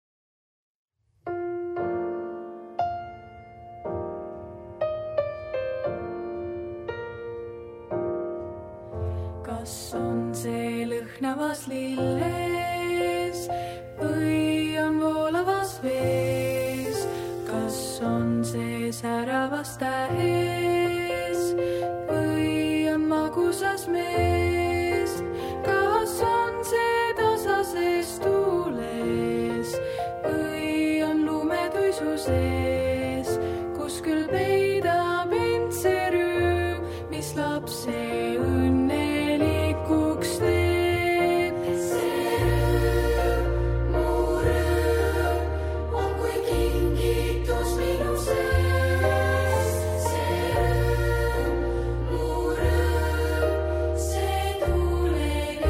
Kas on see lõhnavas lilles või on voolavas vees? Kas on see säravas tähes või on magusas mees? Kas on see tasases tuules või on lumetuisu sees? Kus küll peidab end see rüüm, mis lapse õnnelikuks teeb? See rõõm, mu rõõm on kui kingitus minu sees. See rõõm, mu rõõm, see tuuleb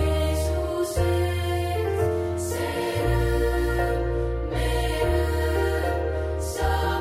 Jeesuselt. See rõõm, me rõõm saab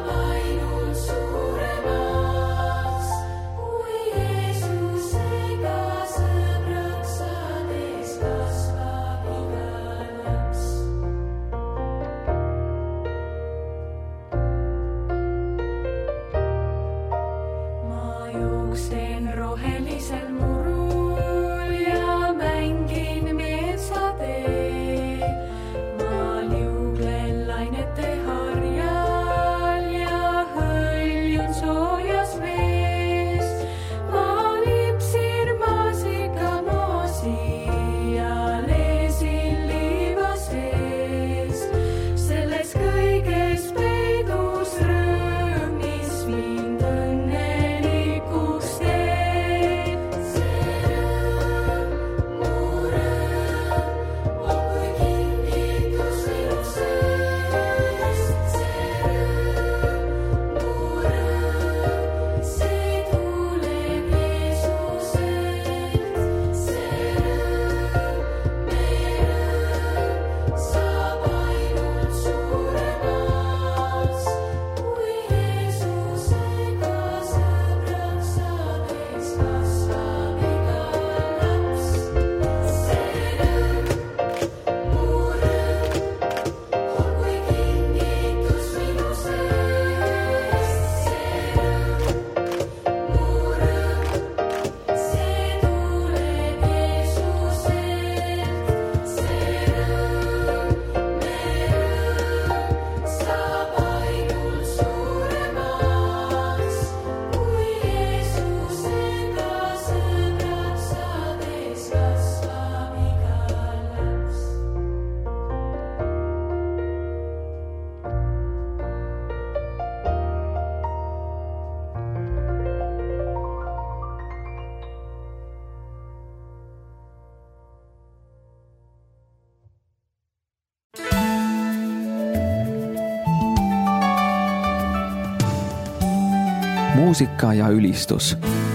muusika ja ülistus.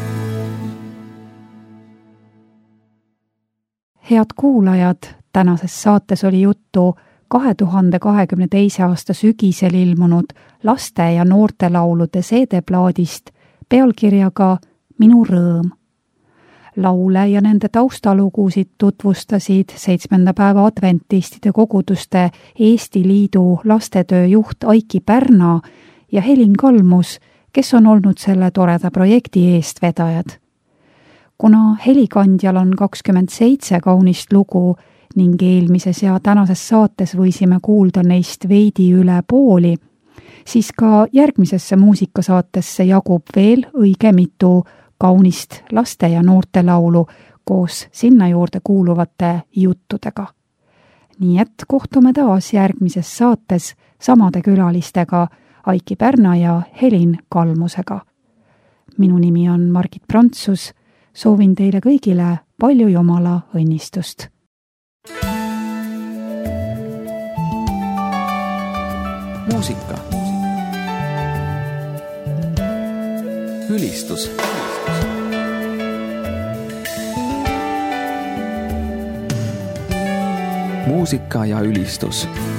Head kuulajad, tänases saates oli juttu 2022. aasta sügisel ilmunud laste- ja noortelaulude CD-plaadist pealkirjaga Minu rõõm. Laule ja nende taustalugusid tutvustasid 7. päeva adventistide koguduste Eesti Liidu lastetöö juht Aiki Pärna ja Helin Kalmus, kes on olnud selle toreda projekti eestvedajad. Kuna helikandjal on 27 kaunist lugu ning eelmises ja tänases saates võisime kuulda neist veidi üle pooli, siis ka järgmisesse muusikasaatesse jagub veel õige mitu kaunist laste- ja noortelaulu koos sinna juurde kuuluvate juttudega. Nii et kohtume taas järgmises saates samade külalistega Aiki Pärna ja Helin Kalmusega. Minu nimi on Margit Prantsus, soovin teile kõigile palju Jumala õnnistust. Muusika. Ülistus. Muusika ja ülistus.